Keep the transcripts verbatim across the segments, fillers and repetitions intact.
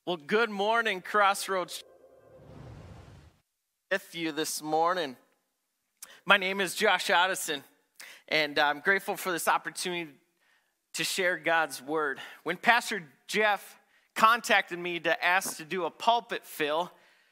Well, good morning, Crossroads. With you this morning. My name is Josh Addison, and I'm grateful for this opportunity to share God's word. When Pastor Jeff contacted me to ask to do a pulpit fill,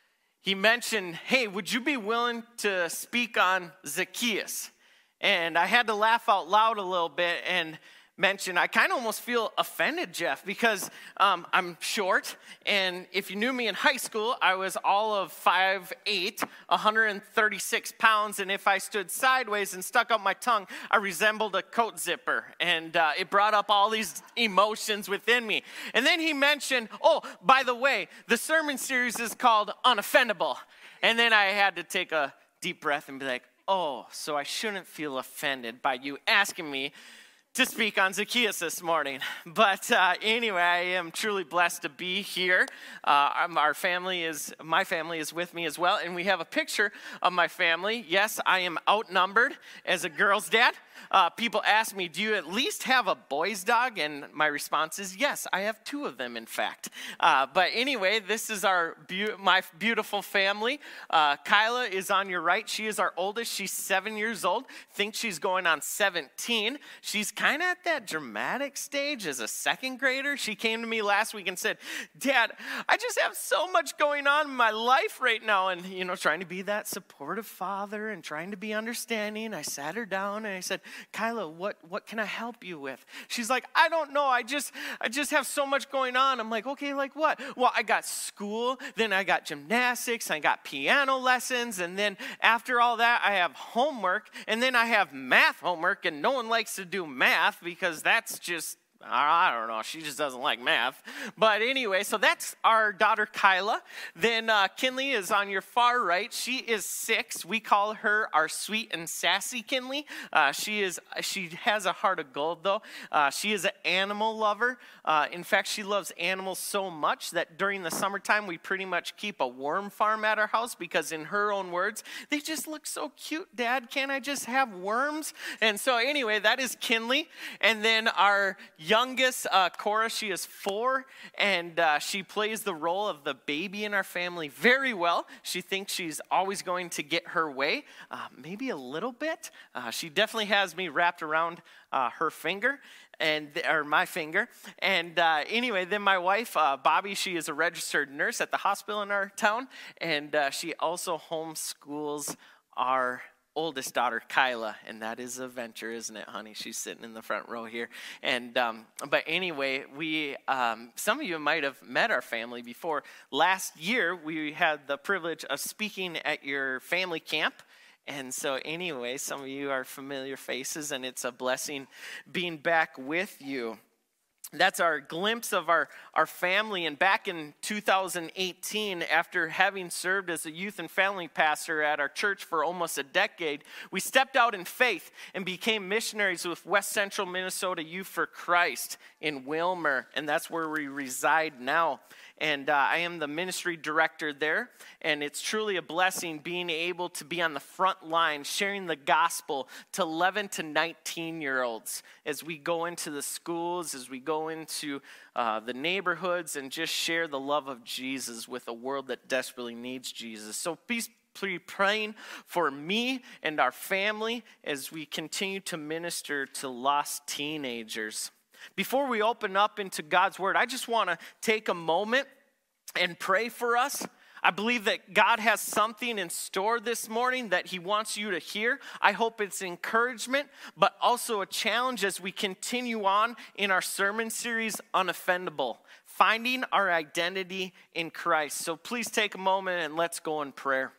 he mentioned, hey, would you be willing to speak on Zacchaeus? And I had to laugh out loud a little bit and mention, I kind of almost feel offended, Jeff, because um, I'm short, and if you knew me in high school, I was all of five eight, one hundred thirty-six pounds, and if I stood sideways and stuck out my tongue, I resembled a coat zipper, and uh, it brought up all these emotions within me. And then he mentioned, oh, by the way, the sermon series is called Unoffendable, and then I had to take a deep breath and be like, oh, so I shouldn't feel offended by you asking me to speak on Zacchaeus this morning. But uh, anyway, I am truly blessed to be here. Uh, our family is, my family is with me as well, and we have a picture of my family. Yes, I am outnumbered as a girl's dad. Uh, people ask me, do you at least have a boy's dog? And my response is yes, I have two of them, in fact. Uh, but anyway, this is our be- my beautiful family. Uh, Kyla is on your right. She is our oldest. She's seven years old. Thinks she's going on seventeen. She's kind of at that dramatic stage as a second grader. She came to me last week and said, Dad, I just have so much going on in my life right now. And, you know, trying to be that supportive father and trying to be understanding. I sat her down and I said, Kyla, what, what can I help you with? She's like, I don't know. I just, I just have so much going on. I'm like, okay, like what? Well, I got school, then I got gymnastics, I got piano lessons, and then after all that, I have homework, and then I have math homework, and no one likes to do math because that's just, I don't know, she just doesn't like math. But anyway, so that's our daughter Kyla. Then uh, Kinley is on your far right. She is six. We call her our sweet and sassy Kinley. Uh, she is. She has a heart of gold, though. Uh, she is an animal lover. Uh, in fact, she loves animals so much that during the summertime, we pretty much keep a worm farm at our house because in her own words, they just look so cute, Dad. Can't I just have worms? And so anyway, that is Kinley. And then our youngest, uh, Cora, she is four, and uh, she plays the role of the baby in our family very well. She thinks she's always going to get her way, uh, maybe a little bit. Uh, she definitely has me wrapped around uh, her finger, and or my finger. And uh, anyway, then my wife, uh, Bobby, she is a registered nurse at the hospital in our town, and uh, she also homeschools our oldest daughter, Kyla, and that is a venture, isn't it, honey? She's sitting in the front row here. And um, but anyway, we um, some of you might have met our family before. Last year, we had the privilege of speaking at your family camp. And so anyway, some of you are familiar faces, and it's a blessing being back with you. That's our glimpse of our, our family. And back in two thousand eighteen, after having served as a youth and family pastor at our church for almost a decade, we stepped out in faith and became missionaries with West Central Minnesota Youth for Christ in Willmar. And that's where we reside now. And uh, I am the ministry director there, and it's truly a blessing being able to be on the front line sharing the gospel to eleven to nineteen-year-olds as we go into the schools, as we go into uh, the neighborhoods, and just share the love of Jesus with a world that desperately needs Jesus. So please be praying for me and our family as we continue to minister to lost teenagers. Before we open up into God's word, I just want to take a moment and pray for us. I believe that God has something in store this morning that he wants you to hear. I hope it's encouragement, but also a challenge as we continue on in our sermon series, Unoffendable, finding our identity in Christ. So please take a moment and let's go in prayer.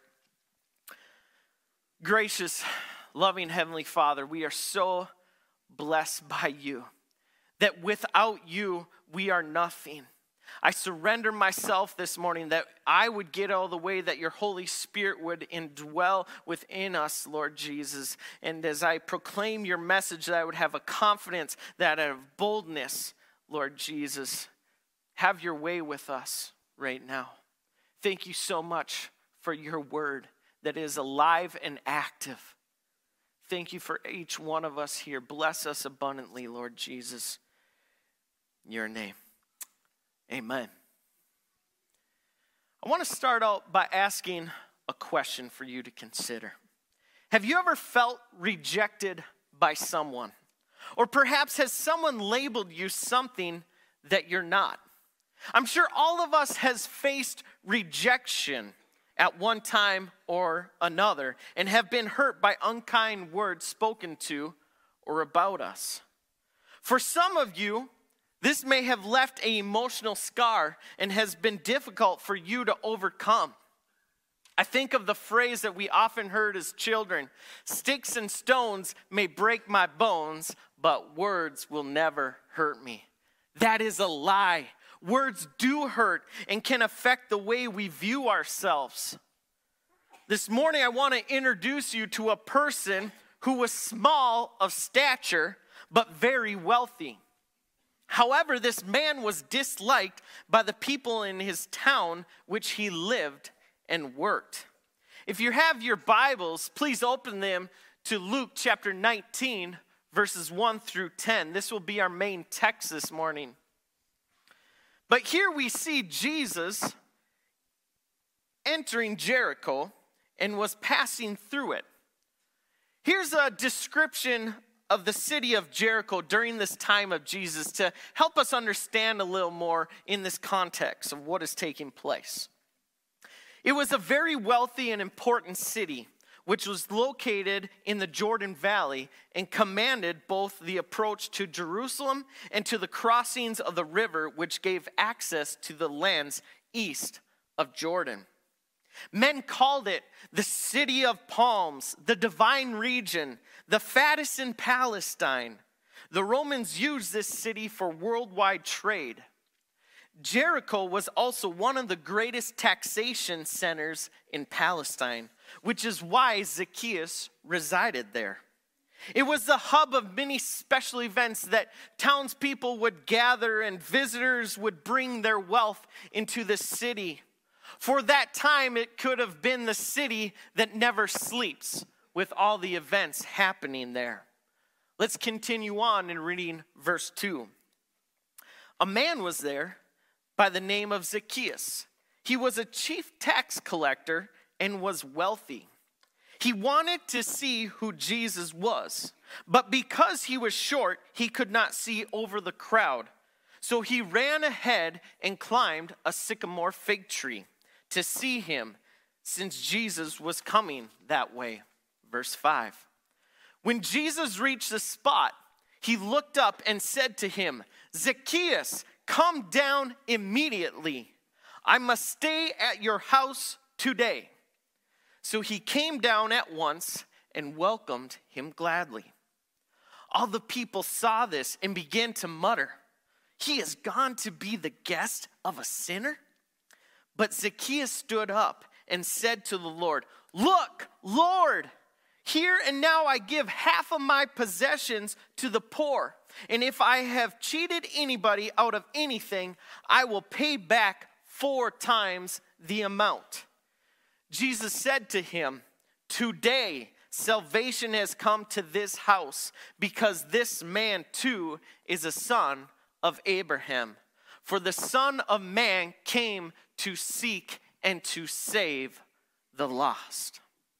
Gracious, loving Heavenly Father, we are so blessed by you, that without you, we are nothing. I surrender myself this morning that I would get all the way, that your Holy Spirit would indwell within us, Lord Jesus. And as I proclaim your message, that I would have a confidence, that out of boldness, Lord Jesus, have your way with us right now. Thank you so much for your word that is alive and active. Thank you for each one of us here. Bless us abundantly, Lord Jesus. In your name, amen. I want to start out by asking a question for you to consider. Have you ever felt rejected by someone? Or perhaps has someone labeled you something that you're not? I'm sure all of us has faced rejection at one time or another and have been hurt by unkind words spoken to or about us. For some of you, this may have left an emotional scar and has been difficult for you to overcome. I think of the phrase that we often heard as children, "Sticks and stones may break my bones, but words will never hurt me." That is a lie. Words do hurt and can affect the way we view ourselves. This morning, I want to introduce you to a person who was small of stature, but very wealthy. However, this man was disliked by the people in his town which he lived and worked. If you have your Bibles, please open them to Luke chapter nineteen, verses one through ten. This will be our main text this morning. But here we see Jesus entering Jericho and was passing through it. Here's a description of the city of Jericho during this time of Jesus to help us understand a little more in this context of what is taking place. It was a very wealthy and important city, which was located in the Jordan Valley and commanded both the approach to Jerusalem and to the crossings of the river, which gave access to the lands east of Jordan. Men called it the city of palms, the divine region, the fattest in Palestine. The Romans used this city for worldwide trade. Jericho was also one of the greatest taxation centers in Palestine, which is why Zacchaeus resided there. It was the hub of many special events that townspeople would gather and visitors would bring their wealth into the city. For that time, it could have been the city that never sleeps with all the events happening there. Let's continue on in reading verse two. A man was there by the name of Zacchaeus. He was a chief tax collector and was wealthy. He wanted to see who Jesus was, but because he was short, he could not see over the crowd. So he ran ahead and climbed a sycamore fig tree to see him, since Jesus was coming that way. Verse five. When Jesus reached the spot, he looked up and said to him, "Zacchaeus, come down immediately. I must stay at your house today." So he came down at once and welcomed him gladly. All the people saw this and began to mutter, "He has gone to be the guest of a sinner?" But Zacchaeus stood up and said to the Lord, "Look, Lord, here and now I give half of my possessions to the poor. And if I have cheated anybody out of anything, I will pay back four times the amount." Jesus said to him, "Today salvation has come to this house, because this man too is a son of Abraham. For the Son of Man came to seek and to save the lost."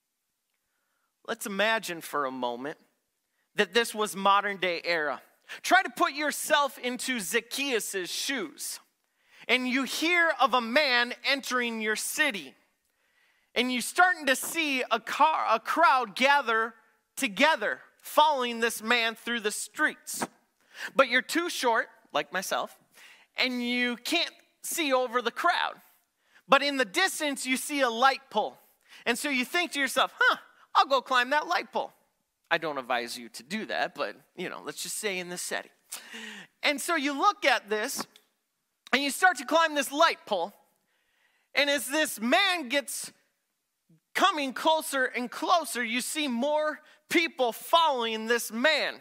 Let's imagine for a moment that this was modern day era. Try to put yourself into Zacchaeus' shoes. And you hear of a man entering your city. And you're starting to see a, car, a crowd gather together, following this man through the streets. But you're too short, like myself, and you can't see over the crowd. But in the distance, you see a light pole. And so you think to yourself, huh, I'll go climb that light pole. I don't advise you to do that, but, you know, let's just say in this setting. And so you look at this, and you start to climb this light pole. And as this man gets coming closer and closer, you see more people following this man.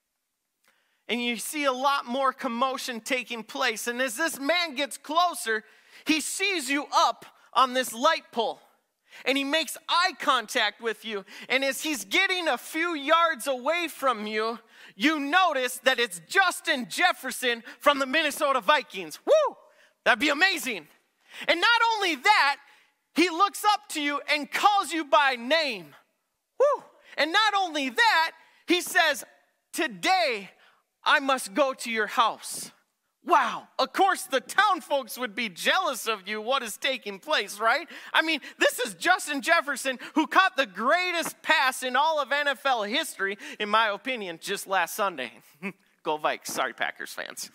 And you see a lot more commotion taking place. And as this man gets closer, he sees you up on this light pole. And he makes eye contact with you. And as he's getting a few yards away from you, you notice that it's Justin Jefferson from the Minnesota Vikings. Woo! That'd be amazing. And not only that, he looks up to you and calls you by name. Woo! And not only that, he says, today I must go to your house. Wow, of course the town folks would be jealous of you, what is taking place, right? I mean, this is Justin Jefferson who caught the greatest pass in all of N F L history, in my opinion, just last Sunday. Go Vikes, sorry Packers fans.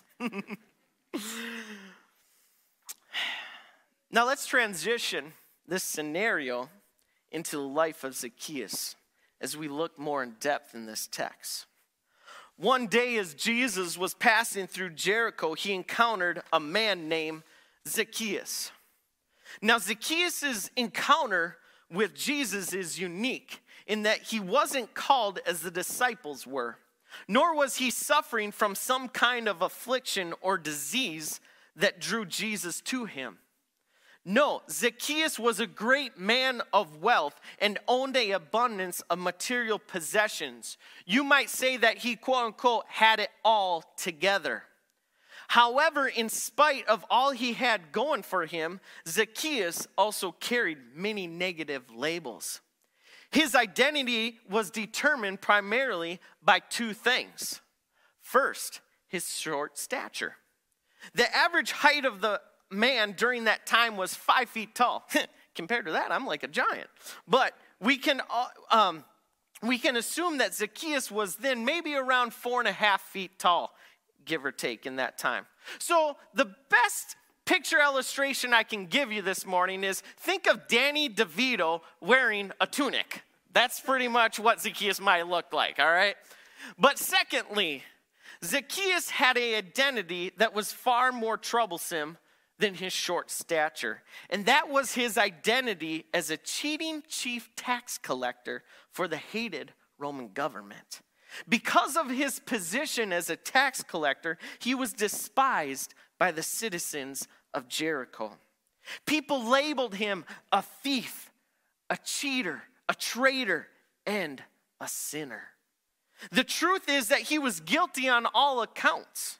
Now let's transition this scenario into the life of Zacchaeus as we look more in depth in this text. One day as Jesus was passing through Jericho, he encountered a man named Zacchaeus. Now Zacchaeus' encounter with Jesus is unique in that he wasn't called as the disciples were, nor was he suffering from some kind of affliction or disease that drew Jesus to him. No, Zacchaeus was a great man of wealth and owned an abundance of material possessions. You might say that he, quote unquote, had it all together. However, in spite of all he had going for him, Zacchaeus also carried many negative labels. His identity was determined primarily by two things. First, his short stature. The average height of the man during that time was five feet tall. Compared to that, I'm like a giant. But we can uh, um, we can assume that Zacchaeus was then maybe around four and a half feet tall, give or take, in that time. So the best picture illustration I can give you this morning is think of Danny DeVito wearing a tunic. That's pretty much what Zacchaeus might look like, all right? But secondly, Zacchaeus had an identity that was far more troublesome than his short stature. And that was his identity as a cheating chief tax collector for the hated Roman government. Because of his position as a tax collector, he was despised by the citizens of Jericho. People labeled him a thief, a cheater, a traitor, and a sinner. The truth is that he was guilty on all accounts.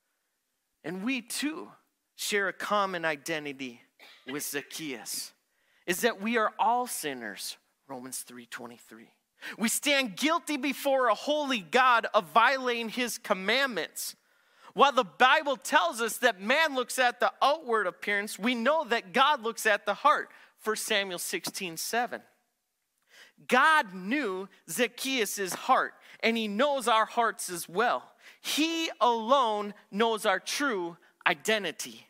And we too share a common identity with Zacchaeus, is that we are all sinners, Romans three twenty-three. We stand guilty before a holy God of violating his commandments. While the Bible tells us that man looks at the outward appearance, we know that God looks at the heart, First Samuel sixteen seven. God knew Zacchaeus' heart, and he knows our hearts as well. He alone knows our true identity.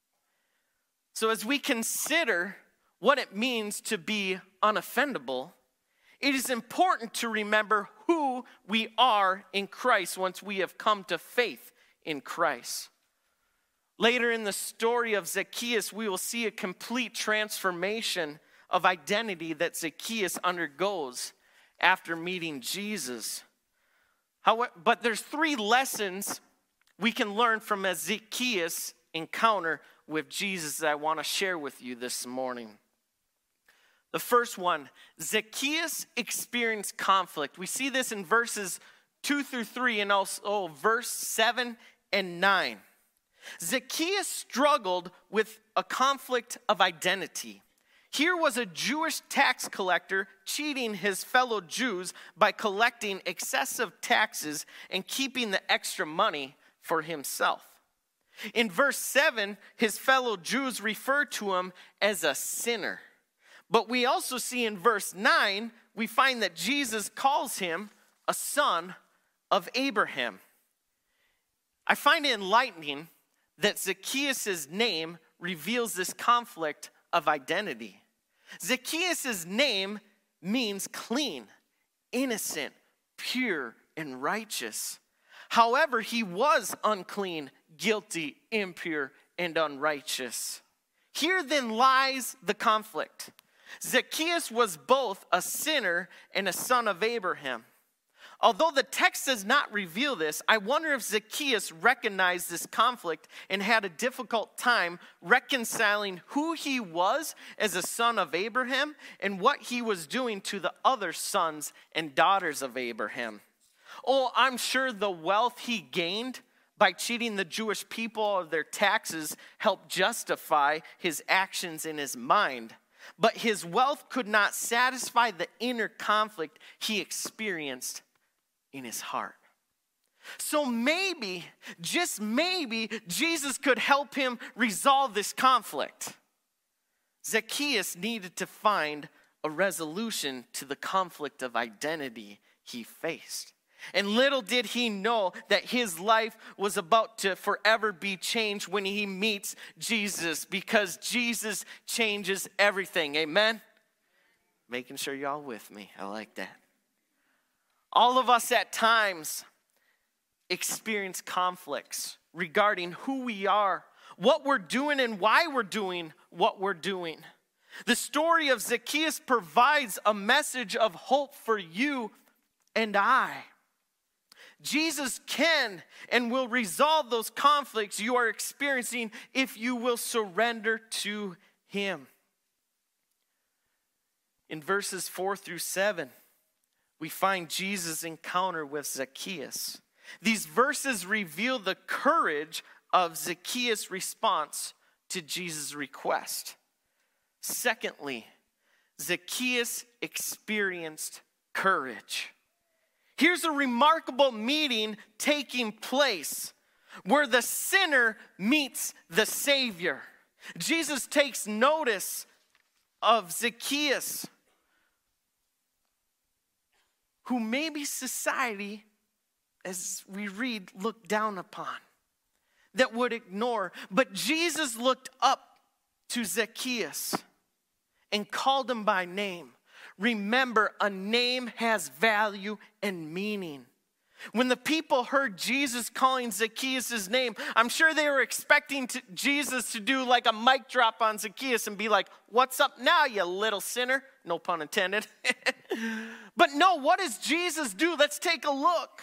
So as we consider what it means to be unoffendable, it is important to remember who we are in Christ once we have come to faith in Christ. Later in the story of Zacchaeus, we will see a complete transformation of identity that Zacchaeus undergoes after meeting Jesus. However, but there's three lessons we can learn from a Zacchaeus encounter with Jesus that I want to share with you this morning. The first one, Zacchaeus experienced conflict. We see this in verses two through three and also verse seven and nine. Zacchaeus struggled with a conflict of identity. Here was a Jewish tax collector cheating his fellow Jews by collecting excessive taxes and keeping the extra money for himself. In verse seven, his fellow Jews refer to him as a sinner. But we also see in verse nine, we find that Jesus calls him a son of Abraham. I find it enlightening that Zacchaeus' name reveals this conflict of identity. Zacchaeus' name means clean, innocent, pure, and righteous. However, he was unclean, guilty, impure, and unrighteous. Here then lies the conflict. Zacchaeus was both a sinner and a son of Abraham. Although the text does not reveal this, I wonder if Zacchaeus recognized this conflict and had a difficult time reconciling who he was as a son of Abraham and what he was doing to the other sons and daughters of Abraham. Oh, I'm sure the wealth he gained by cheating the Jewish people of their taxes, helped justify his actions in his mind. But his wealth could not satisfy the inner conflict he experienced in his heart. So maybe, just maybe, Jesus could help him resolve this conflict. Zacchaeus needed to find a resolution to the conflict of identity he faced. And little did he know that his life was about to forever be changed when he meets Jesus, because Jesus changes everything. Amen? Making sure y'all with me. I like that. All of us at times experience conflicts regarding who we are, what we're doing, and why we're doing what we're doing. The story of Zacchaeus provides a message of hope for you and I. Jesus can and will resolve those conflicts you are experiencing if you will surrender to him. In verses four through seven, we find Jesus' encounter with Zacchaeus. These verses reveal the courage of Zacchaeus' response to Jesus' request. Secondly, Zacchaeus experienced courage. Here's a remarkable meeting taking place where the sinner meets the Savior. Jesus takes notice of Zacchaeus, who maybe society, as we read, looked down upon, that would ignore. But Jesus looked up to Zacchaeus and called him by name. Remember, a name has value and meaning. When the people heard Jesus calling Zacchaeus' name, I'm sure they were expecting to, Jesus to do like a mic drop on Zacchaeus and be like, "What's up now, you little sinner?" No pun intended. But no, what does Jesus do? Let's take a look.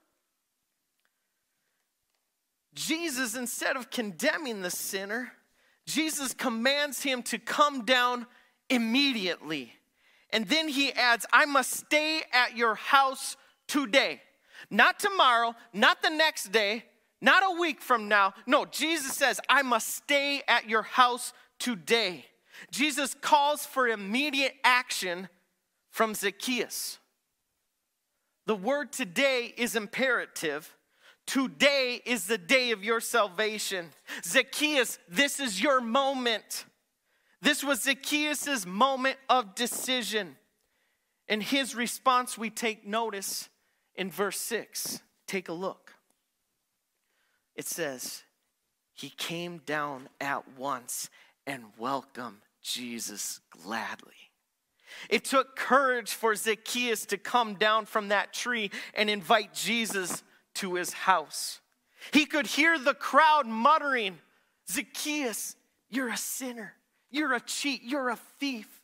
Jesus, instead of condemning the sinner, Jesus commands him to come down immediately. And then he adds, "I must stay at your house today." Not tomorrow, not the next day, not a week from now. No, Jesus says, "I must stay at your house today." Jesus calls for immediate action from Zacchaeus. The word today is imperative. Today is the day of your salvation. Zacchaeus, this is your moment. This was Zacchaeus' moment of decision. In his response, we take notice in verse six. Take a look. It says, he came down at once and welcomed Jesus gladly. It took courage for Zacchaeus to come down from that tree and invite Jesus to his house. He could hear the crowd muttering, "Zacchaeus, you're a sinner. You're a cheat. You're a thief."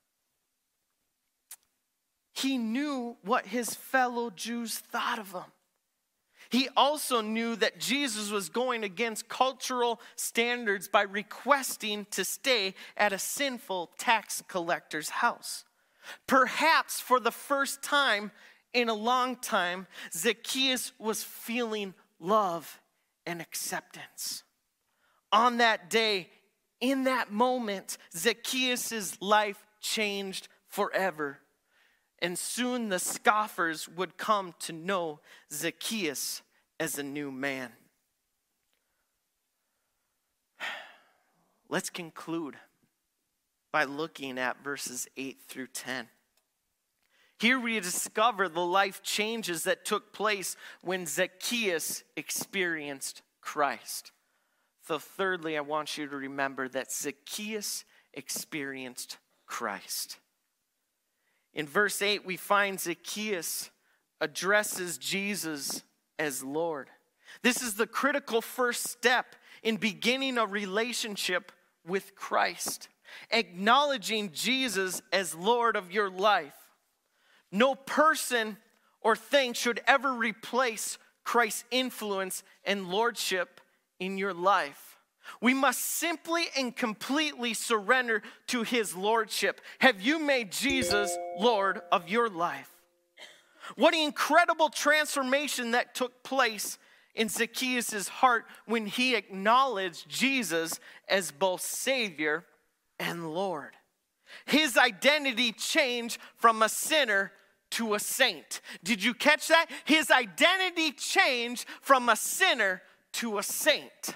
He knew what his fellow Jews thought of him. He also knew that Jesus was going against cultural standards by requesting to stay at a sinful tax collector's house. Perhaps for the first time in a long time, Zacchaeus was feeling love and acceptance. On that day, in that moment, Zacchaeus' life changed forever. And soon the scoffers would come to know Zacchaeus as a new man. Let's conclude by looking at verses eight through ten. Here we discover the life changes that took place when Zacchaeus experienced Christ. So thirdly, I want you to remember that Zacchaeus experienced Christ. In verse eight, we find Zacchaeus addresses Jesus as Lord. This is the critical first step in beginning a relationship with Christ, acknowledging Jesus as Lord of your life. No person or thing should ever replace Christ's influence and lordship in your life. We must simply and completely surrender to his lordship. Have you made Jesus Lord of your life? What an incredible transformation that took place in Zacchaeus' heart when he acknowledged Jesus as both Savior and Lord. His identity changed from a sinner to a saint. Did you catch that? His identity changed from a sinner to a saint.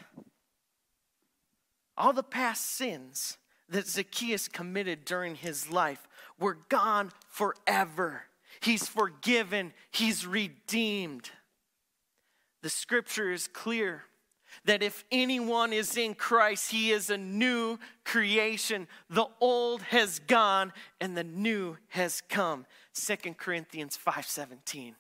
All the past sins that Zacchaeus committed during his life were gone forever. He's forgiven. He's redeemed. The scripture is clear that if anyone is in Christ, he is a new creation. The old has gone and the new has come. Second Corinthians five seventeen.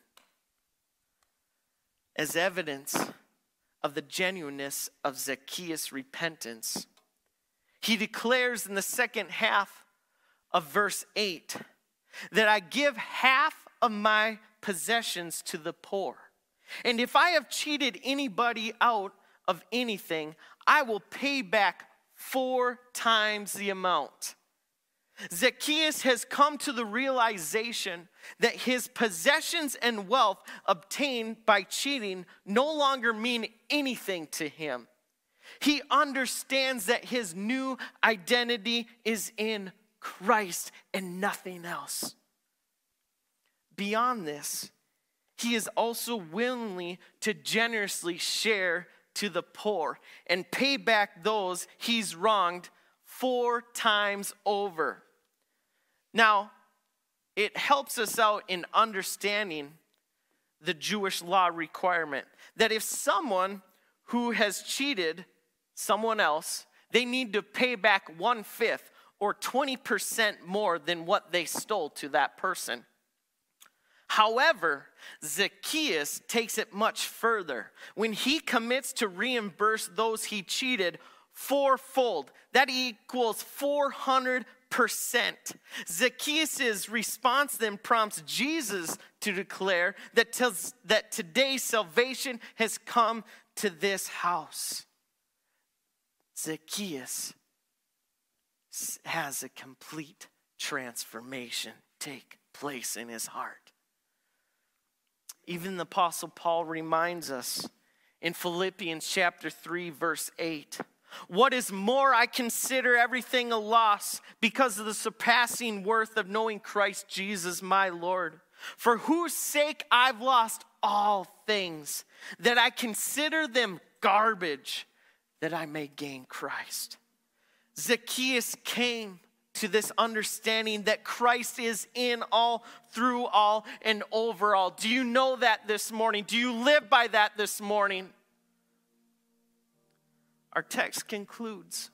As evidence of the genuineness of Zacchaeus' repentance, he declares in the second half of verse eight that I give half of my possessions to the poor. And if I have cheated anybody out of anything, I will pay back four times the amount. Zacchaeus has come to the realization that his possessions and wealth obtained by cheating no longer mean anything to him. He understands that his new identity is in Christ and nothing else. Beyond this, he is also willingly to generously share to the poor and pay back those he's wronged four times over. Now, it helps us out in understanding the Jewish law requirement that if someone who has cheated someone else, they need to pay back one-fifth or twenty percent more than what they stole to that person. However, Zacchaeus takes it much further. When he commits to reimburse those he cheated fourfold, that equals four hundred percent. Zacchaeus' response then prompts Jesus to declare that, tells, that today salvation has come to this house. Zacchaeus has a complete transformation take place in his heart. Even the Apostle Paul reminds us in Philippians chapter three, verse eight, what is more, I consider everything a loss because of the surpassing worth of knowing Christ Jesus my Lord, for whose sake I've lost all things, that I consider them garbage, that I may gain Christ. Zacchaeus came to this understanding that Christ is in all, through all, and over all. Do you know that this morning? Do you live by that this morning? Our text concludes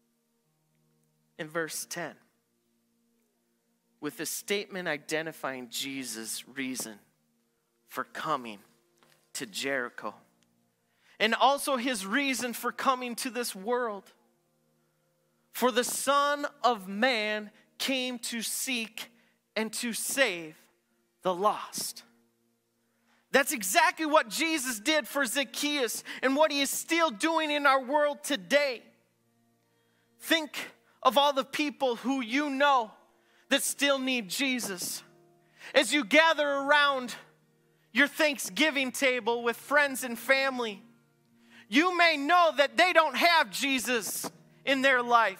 in verse ten with a statement identifying Jesus' reason for coming to Jericho, and also his reason for coming to this world. For the Son of Man came to seek and to save the lost. That's exactly what Jesus did for Zacchaeus and what he is still doing in our world today. Think of all the people who you know that still need Jesus. As you gather around your Thanksgiving table with friends and family, you may know that they don't have Jesus in their life.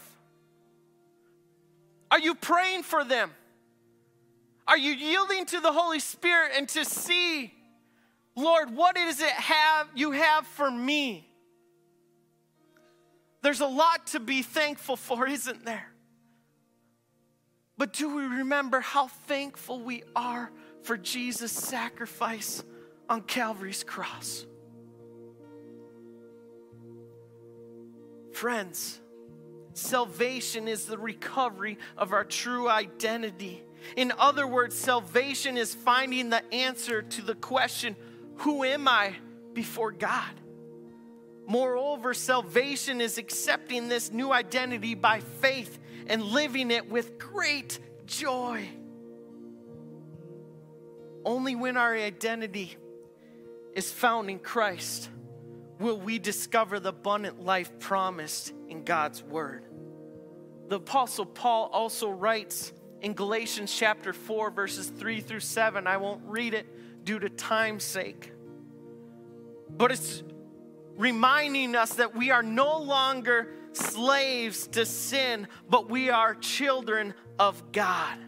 Are you praying for them? Are you yielding to the Holy Spirit and to see, Lord, what is it have you have for me? There's a lot to be thankful for, isn't there? But do we remember how thankful we are for Jesus' sacrifice on Calvary's cross? Friends, salvation is the recovery of our true identity. In other words, salvation is finding the answer to the question, who am I before God? Moreover, salvation is accepting this new identity by faith and living it with great joy. Only when our identity is found in Christ will we discover the abundant life promised in God's word. The Apostle Paul also writes in Galatians chapter four, verses three through seven. I won't read it due to time's sake. but it's reminding us that we are no longer slaves to sin, but we are children of God.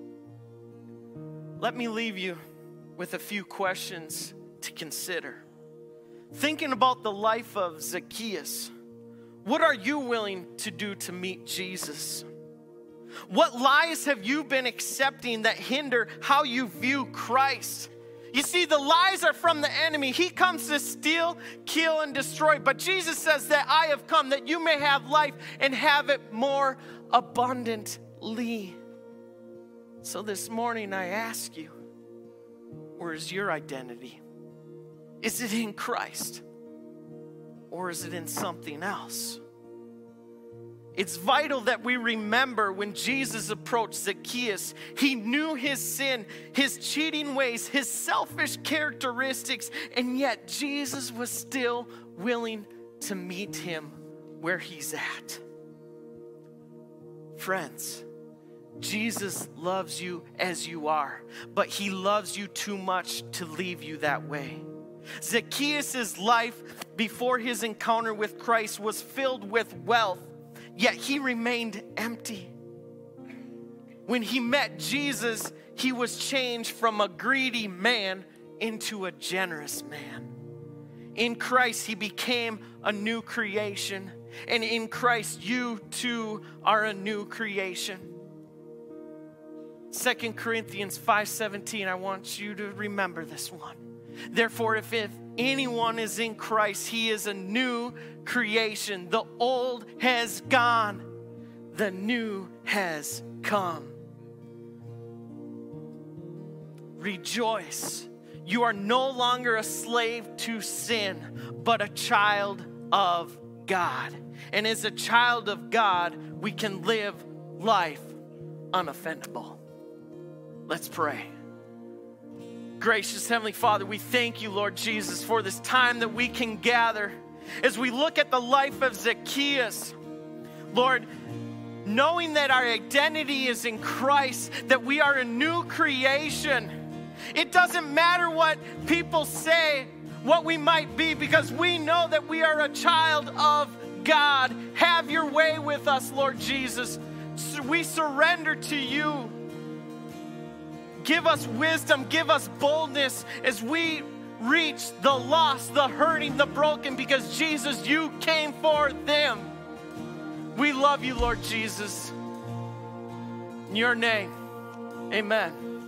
Let me leave you with a few questions to consider. Thinking about the life of Zacchaeus, what are you willing to do to meet Jesus? What lies have you been accepting that hinder how you view Christ? You see, the lies are from the enemy. He comes to steal, kill, and destroy. But Jesus says that I have come that you may have life and have it more abundantly. So this morning I ask you, where is your identity? Is it in Christ? Or is it in something else? It's vital that we remember when Jesus approached Zacchaeus, he knew his sin, his cheating ways, his selfish characteristics, and yet Jesus was still willing to meet him where he's at. Friends, Jesus loves you as you are, but he loves you too much to leave you that way. Zacchaeus' life before his encounter with Christ was filled with wealth, yet he remained empty. When he met Jesus, he was changed from a greedy man into a generous man. In Christ, he became a new creation. And in Christ, you too are a new creation. Second Corinthians five seventeen, I want you to remember this one. Therefore, if, if anyone is in Christ, he is a new creation. The old has gone, the new has come. Rejoice. You are no longer a slave to sin, but a child of God. And as a child of God, we can live life unoffendable. Let's pray. Gracious Heavenly Father, we thank you, Lord Jesus, for this time that we can gather. As we look at the life of Zacchaeus, Lord, knowing that our identity is in Christ, that we are a new creation. It doesn't matter what people say, what we might be, because we know that we are a child of God. Have your way with us, Lord Jesus. We surrender to you. Give us wisdom, give us boldness as we reach the lost, the hurting, the broken, because Jesus, you came for them. We love you, Lord Jesus. In your name, amen.